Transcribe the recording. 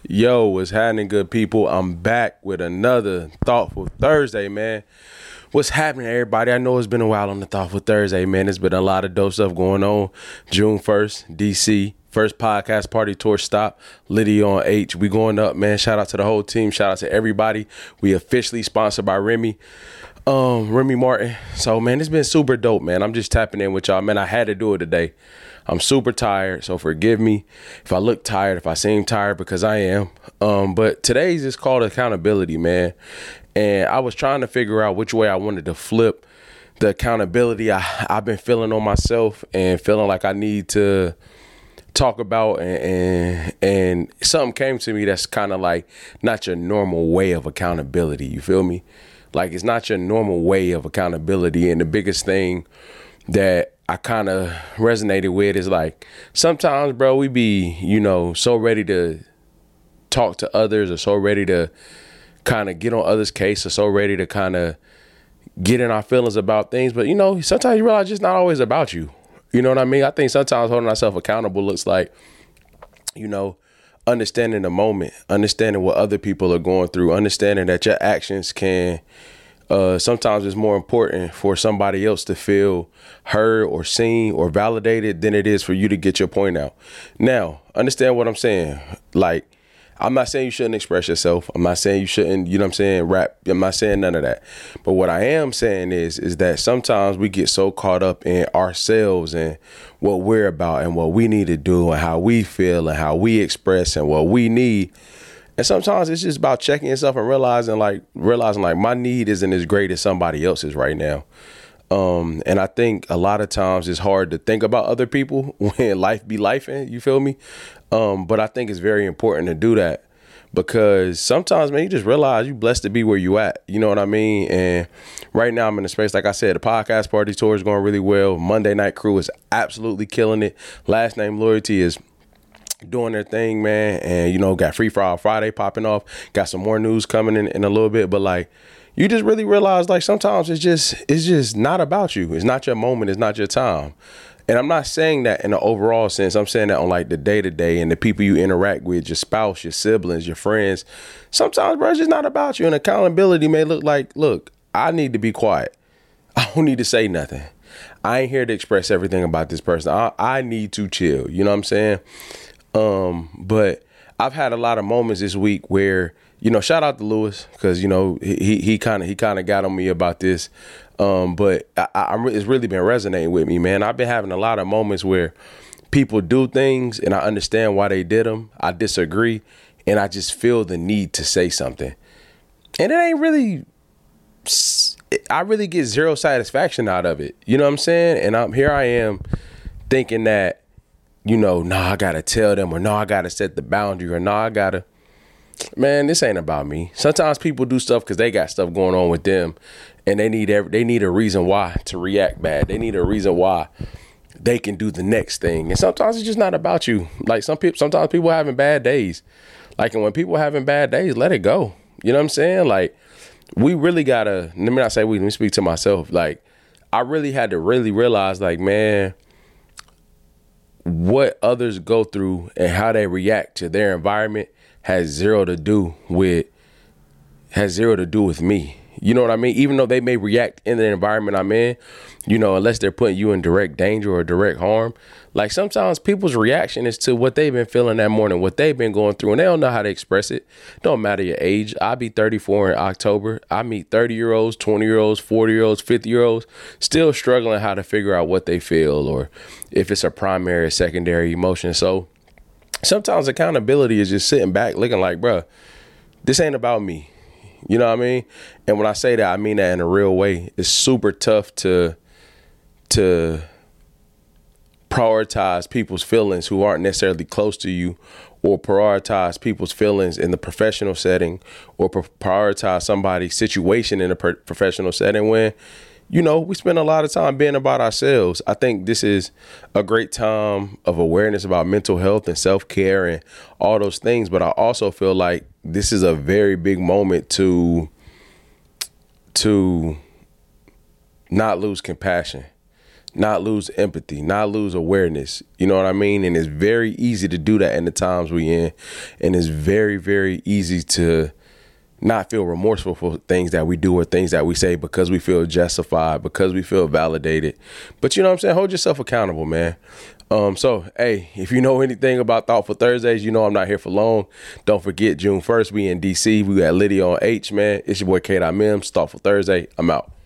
Yo, what's happening, good people? I'm back with another Thoughtful Thursday, man. What's happening, everybody? I know it's been a while on the Thoughtful Thursday, man. There's been a lot of dope stuff going on. June 1st, DC, first podcast party tour stop, Liddy on H. We going up, man. Shout out to the whole team. Shout out to everybody. We officially sponsored by Remy Martin. So, man, it's been super dope, man. I'm just tapping in with y'all, man. I had to do it today. I'm super tired, so forgive me if I look tired, if I seem tired, because I am. But today's is called accountability, man. And I was trying to figure out which way I wanted to flip the accountability I've been feeling on myself and feeling like I need to talk about. And something came to me that's kind of like not your normal way of accountability. You feel me? Like, it's not your normal way of accountability. And the biggest thing that I kind of resonated with is like, sometimes, bro, we be, so ready to talk to others or so ready to kind of get on others' case or so ready to kind of get in our feelings about things. But, sometimes you realize it's not always about you. You know what I mean? I think sometimes holding ourselves accountable looks like, understanding the moment, understanding what other people are going through, understanding that your actions can sometimes it's more important for somebody else to feel heard or seen or validated than it is for you to get your point out. Now, understand what I'm saying. Like, I'm not saying you shouldn't express yourself. I'm not saying you shouldn't, rap. I'm not saying none of that. But what I am saying is that sometimes we get so caught up in ourselves and what we're about and what we need to do and how we feel and how we express and what we need. And sometimes it's just about checking yourself and realizing my need isn't as great as somebody else's right now. And I think a lot of times it's hard to think about other people when life be lifing, you feel me? But I think it's very important to do that because sometimes, man, you just realize you're blessed to be where you at. You know what I mean? And right now I'm in a space, like I said, the podcast party tour is going really well. Monday Night Crew is absolutely killing it. Last Name Loyalty is doing their thing, man. And, got Free for Friday popping off. Got some more news coming in a little bit. But like, you just really realize, like, sometimes it's just not about you. It's not your moment. It's not your time. And I'm not saying that in an overall sense. I'm saying that on like the day to day and the people you interact with, your spouse, your siblings, your friends. Sometimes, bro, it's just not about you. And accountability may look like, look, I need to be quiet. I don't need to say nothing. I ain't here to express everything about this person. I need to chill. You know what I'm saying? But I've had a lot of moments this week where, shout out to Lewis because, he kind of got on me about this. But it's really been resonating with me, man. I've been having a lot of moments where people do things and I understand why they did them. I disagree. And I just feel the need to say something. And it ain't really, I really get zero satisfaction out of it. You know what I'm saying? And I am thinking that, I got to tell them, or no, I got to set the boundary, or no, I got to, man, this ain't about me. Sometimes people do stuff because they got stuff going on with them and they need a reason why to react bad. They need a reason why they can do the next thing. And sometimes it's just not about you. Like sometimes people having bad days. Like, and when people having bad days, let it go. You know what I'm saying? Like, we really gotta, let me not say we, let me speak to myself. Like, I really had to really realize, like, man, what others go through and how they react to their environment has zero to do with me. You know what I mean? Even though they may react in the environment I'm in, unless they're putting you in direct danger or direct harm. Like, sometimes people's reaction is to what they've been feeling that morning, what they've been going through, and they don't know how to express it. Don't matter your age. I'll be 34 in October. I meet 30-year-olds, 20-year-olds, 40-year-olds, 50-year-olds, still struggling how to figure out what they feel or if it's a primary or secondary emotion. So sometimes accountability is just sitting back looking like, bruh, this ain't about me. You know what I mean? And when I say that, I mean that in a real way. It's super tough to prioritize people's feelings who aren't necessarily close to you, or prioritize people's feelings in the professional setting, or prioritize somebody's situation in a professional setting when, we spend a lot of time being about ourselves. I think this is a great time of awareness about mental health and self-care and all those things. But I also feel like this is a very big moment to not lose compassion, not lose empathy, not lose awareness. You know what I mean? And it's very easy to do that in the times we in. And it's very, very easy to not feel remorseful for things that we do or things that we say because we feel justified, because we feel validated. But you know what I'm saying? Hold yourself accountable, man. So, hey, if you know anything about Thoughtful Thursdays, you know I'm not here for long. Don't forget, June 1st, we in D.C. We got Lydia on H, man. It's your boy K.Mims, Thoughtful Thursday. I'm out.